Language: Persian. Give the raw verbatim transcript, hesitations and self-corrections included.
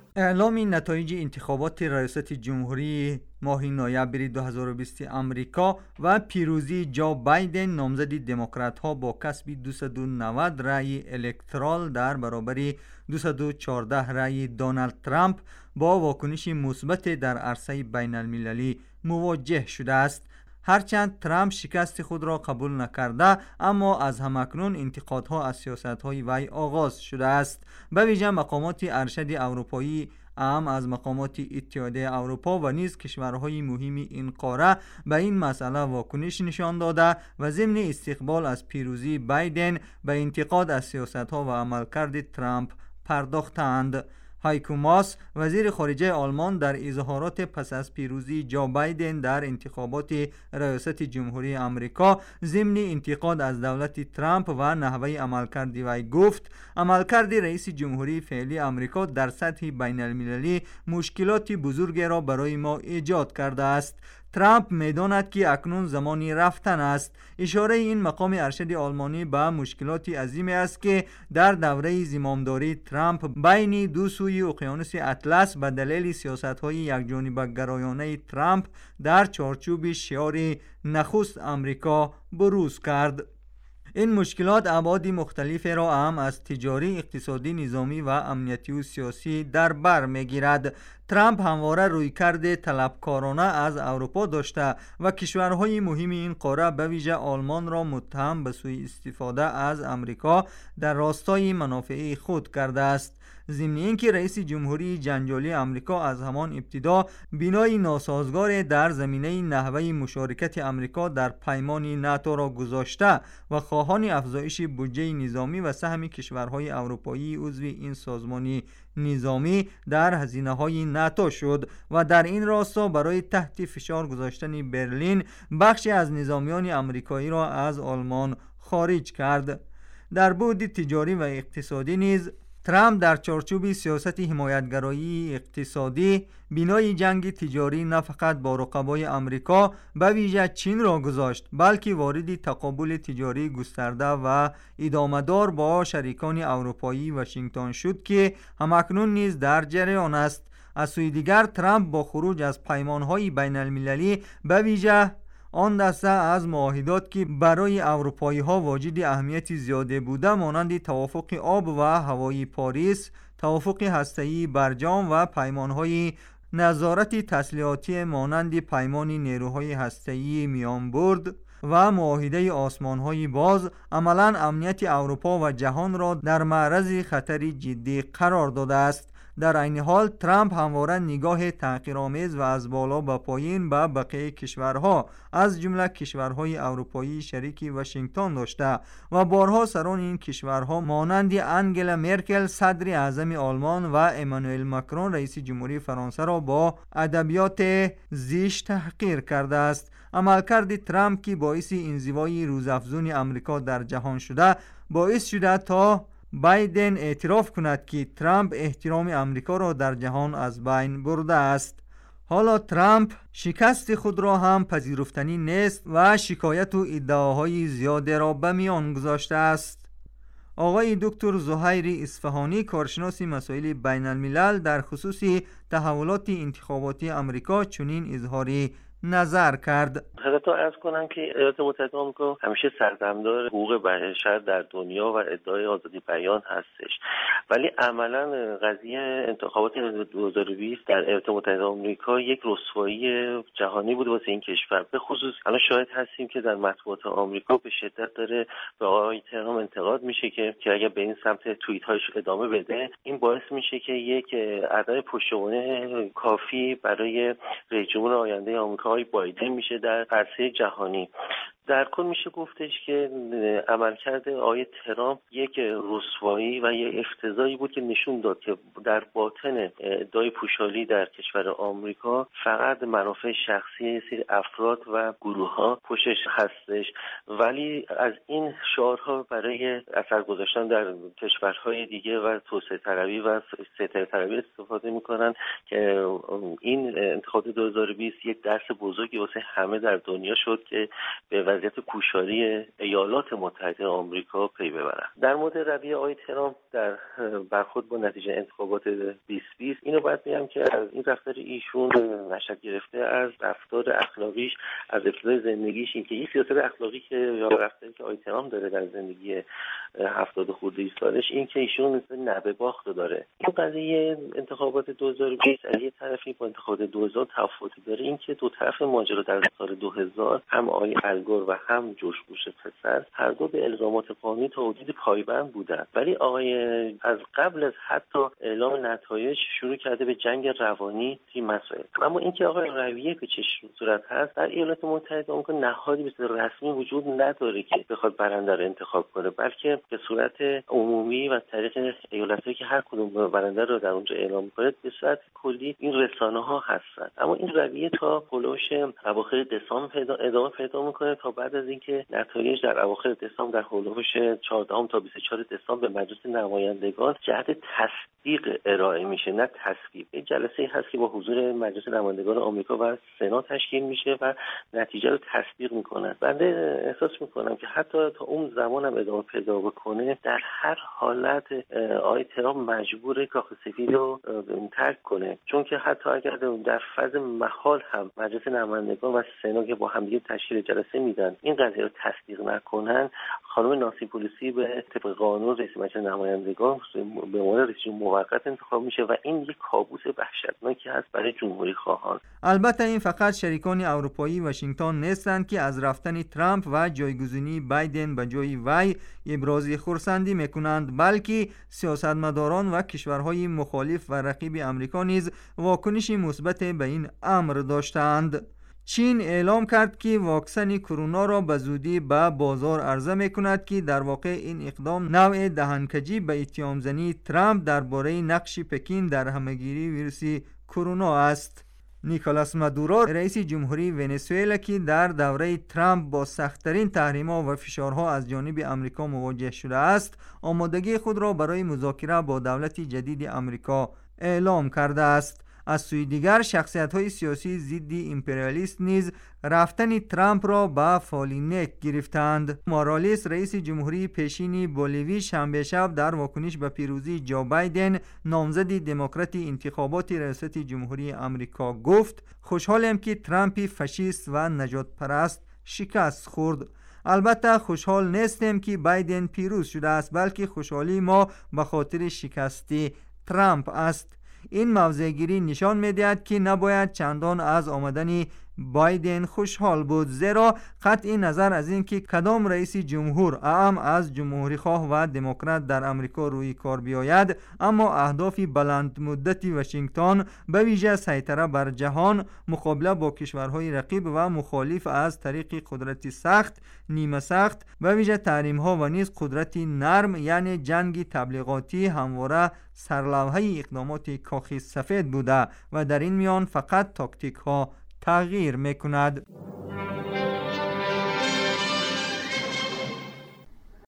اعلام نتایج انتخابات ریاست جمهوری ماه نوامبر دو هزار و بیست آمریکا و پیروزی جو بایدن نامزد دموکرات ها با کسب دویست و نود رای الکترال در برابر دویست و چهارده رای دونالد ترامپ با واکنش مثبت در عرصه بین المللی مواجه شده است. هرچند ترامپ شکست خود را قبول نکرده، اما از همکنون انتقادها از سیاست‌های وی آغاز شده است. به ویژه مقامات ارشد اروپایی، اهم از مقامات اتحادیه اروپا و نیز کشورهای مهم این قاره به این مسئله واکنش نشان داده و ضمن استقبال از پیروزی بایدن به انتقاد از سیاست‌ها و عملکرد ترامپ پرداختند. هایکو ماس وزیر خارجه آلمان در اظهارات پس از پیروزی جو بایدن در انتخابات ریاست جمهوری آمریکا ضمن انتقاد از دولت ترامپ و نحوه عملکرد وی گفت: عملکرد رئیس جمهوری فعلی آمریکا در سطح بین المللی مشکلات بزرگی را برای ما ایجاد کرده است. ترامپ می‌داند که اکنون زمانی رفتن است. اشاره این مقام ارشد آلمانی به مشکلات عظیمی است که در دوره زمامداری ترامپ بین دو سوی اقیانوس اطلس به دلیل سیاست‌های یکجانبه گرایانه ترامپ در چارچوب شعار نخست آمریکا بروز کرد. این مشکلات ابعاد مختلفی را هم از تجاری، اقتصادی، نظامی و امنیتی و سیاسی در بر میگیرد. ترامپ همواره رویکرد طلبکارانه از اروپا داشته و کشورهای مهم این قاره به ویژه آلمان را متهم به سوء استفاده از امریکا در راستای منافع خود کرده است. ضمن اینکه رئیس جمهوری جنجالی آمریکا از همان ابتدا بنای ناسازگار در زمینه نحوه مشارکت آمریکا در پیمان ناتو را گذاشته و خواهان افزایش بودجه نظامی و سهم کشورهای اروپایی عضو این سازمان نظامی در هزینه‌های ناتو شد و در این راستا برای تحت فشار گذاشتن برلین بخشی از نظامیان آمریکایی را از آلمان خارج کرد. در بعد تجاری و اقتصادی نیز ترامپ در چارچوب سیاست حمایتگرایی اقتصادی بنای جنگ تجاری نه فقط با رقبای آمریکا به ویژه چین را گذاشت، بلکه وارد تقابل تجاری گسترده و ادامه‌دار با شریکان اروپایی واشنگتن شد که همکنون نیز در جریان است. از سوی دیگر ترامپ با خروج از پیمان‌های بین المللی به ویژه آن دسته از معاهدات که برای اروپایی ها واجد اهمیت زیاده بوده مانند توافق آب و هوایی پاریس، توافق هسته‌ای برجام و پیمان‌های نظارت تسلیحاتی مانند پیمان نیروهای هسته‌ای میانبرد و معاهده آسمان‌های باز عملاً امنیت اروپا و جهان را در معرض خطر جدی قرار داده است. در این حال ترامپ همواره نگاه تحقیرآمیز و از بالا به پایین به بقیه کشورها از جمله کشورهای اروپایی شریک واشنگتن داشته و بارها سران این کشورها مانند انگلا مرکل صدر اعظم آلمان و امانوئل ماکرون رئیس جمهوری فرانسه را با ادبیات زشت تحقیر کرده است. عملکرد ترامپ که باعث انزوای روزافزون آمریکا در جهان شده باعث شده تا بایدن اعتراف کند که ترامپ احترام آمریکا را در جهان از بین برده است. حالا ترامپ شکست خود را هم پذیرفتنی نیست و شکایت و ادعاهای زیاده را به میان گذاشته است. آقای دکتر زهیر اصفهانی کارشناس مسائل بین الملل در خصوص تحولات انتخاباتی آمریکا چنین اظهاری نظر کرد. خدمتتون عرض کنم که ایالات متحده آمریکا همیشه سردمدار حقوق بشر در دنیا و ادعای آزادی بیان هستش، ولی عملا قضیه انتخابات دو هزار و بیست در ایالات متحده آمریکا یک رسوایی جهانی بود واسه این کشور. به خصوص الان شاهد هستیم که در مطبوعات آمریکا به شدت داره به آقای ترامپ انتقاد میشه که که اگر به این سمت توییت هایش ادامه بده این باعث میشه که یک عدد پشتوانه کافی برای رئیس جمهور آینده آمریکا بایدن میشه در عرصه جهانی. در کل میشه گفتش که عملکرد آقای ترامپ یک رسوایی و یک افتضاحی بود که نشون داد که در باطن ادعای پوشالی در کشور آمریکا فقط منافع شخصی سری افراد و گروه ها پشتش هستش، ولی از این شعارها برای اثر گذاشتن در کشورهای دیگه و توسعه طلبی و ستر طلبی استفاده میکنن که این انتخابات دو هزار و بیست یک درس بزرگی واسه همه در دنیا شد که به وضعیت کوشاری ایالات متحده آمریکا پی ببرن. در مورد رویه آقای ترامپ در برخورد با نتیجه انتخابات بیست بیست اینو باید بگم که از این رفتار ایشون نشأت گرفته از رفتار اخلاقیش از ابتدای زندگیش، این که این سیاست اخلاقی که یا رفتاری که آقای ترامپ داره در زندگی هفتاد خورده ای سالش، این که ایشون مثل نبه باخت داره. این قضیه انتخابات دو هزار و بیست از یه طرفی با انتخابات دو هزار تفاوتی داره، این که دو طرف ماجرا در سال دو هزار هم آقای الگور و هم جورج بوش پسر هر دو به الزامات قانونی تا حدودی پایبند بودن، ولی آقای از قبل از حتی اعلام نتایج شروع کرده به جنگ روانی این مسائل. اما اینکه آقای رویه به چه صورت هست در ایالات متحده آمریکا نهادی به صورت رسمی وجود نداره که بخواد برنده رو انتخاب کنه، بلکه به صورت عمومی و طریق ایالتایی که هر کدوم برنده رو در اونجا اعلام کنه به صورت کلی این رسانه ها هستن. اما این رویه تا هولوش اواخر دسامبر ادامه پیدا میکنه تا بعد از اینکه نتایج در اواخر دسامبر در هولوش چهاردهم تا بیست و چهارم دسامبر به مجلس نمایندگان جهت تصدیق ارائه میشه، نه تصویب. این جلسه هست که با حضور مجلس نمایندگان آمریکا و سنا تشکیل میشه و نتیجه رو تصدیق میکنن. بنده احساس میکنم که حتی تا اون زمان هم ادامه پیدا بکنه در هر حالت آقای ترامپ مجبور کاخ سفید رو ترک کنه، چون که حتی اگر در فاز محال هم مجلس نمایندگان و سنا که با همدیگه تشکیل جلسه میدن این قضیه رو تصدیق نکنن، خانم نانسی پلوسی به طبق قانون رئیس مجلس نمایندگان به عنوان رئیس جمهور موقت انتخاب میشه و این یک کابوس وحشتناکی هست برای جمهوری خواهان. البته این فقط شریکان اروپایی واشنگتن نیستند که از رفتن ترامپ و جایگزینی بایدن به جای وی ابراز خرسندی میکنند، بلکه سیاستمداران و کشورهای مخالف و رقیب امریکا نیز واکنشی مثبت به این امر داشتند. چین اعلام کرد که واکسن کرونا را به زودی به بازار عرضه میکند که در واقع این اقدام نوع دهنکجی به اتهام زنی ترامپ درباره نقش پکین در همهگیری ویروس کرونا است. نیکولاس مادورو رئیس جمهوری ونزوئلا که در دوره ترامپ با سخت‌ترین تحریم‌ها و فشارها از جانب امریکا مواجه شده است، آمادگی خود را برای مذاکره با دولت جدید امریکا اعلام کرده است. از سوی دیگر شخصیت‌های سیاسی ضد امپریالیست نیز رفتن ترامپ را به فالینک گرفتند. مارالیس رئیس جمهوری پیشین بولیوی شنبه شب در واکنش به پیروزی جو بایدن نامزد دموکرات انتخابات ریاست جمهوری آمریکا گفت: خوشحالم که ترامپ فاشیست و نجات پرست شکست خورد. البته خوشحال نیستم که بایدن پیروز شده است، بلکه خوشحالی ما به خاطر شکست ترامپ است. این موضع‌گیری نشان می‌دهد که نباید چندان از آمدن بایدن خوشحال بود، زیرا قطع نظر از این که کدام رئیس جمهور اعم از جمهوری خواه و دموکرات در امریکا روی کار بیاید، اما اهداف بلند مدتی واشنگتن به ویژه سیطره بر جهان، مقابله با کشورهای رقیب و مخالف از طریق قدرت سخت، نیمه سخت، به ویژه تحریم‌ها و نیز قدرت نرم یعنی جنگ تبلیغاتی همواره سرلوحه اقدامات کاخ سفید بوده و در این میان فقط تاکتیک ها تغییر میکند.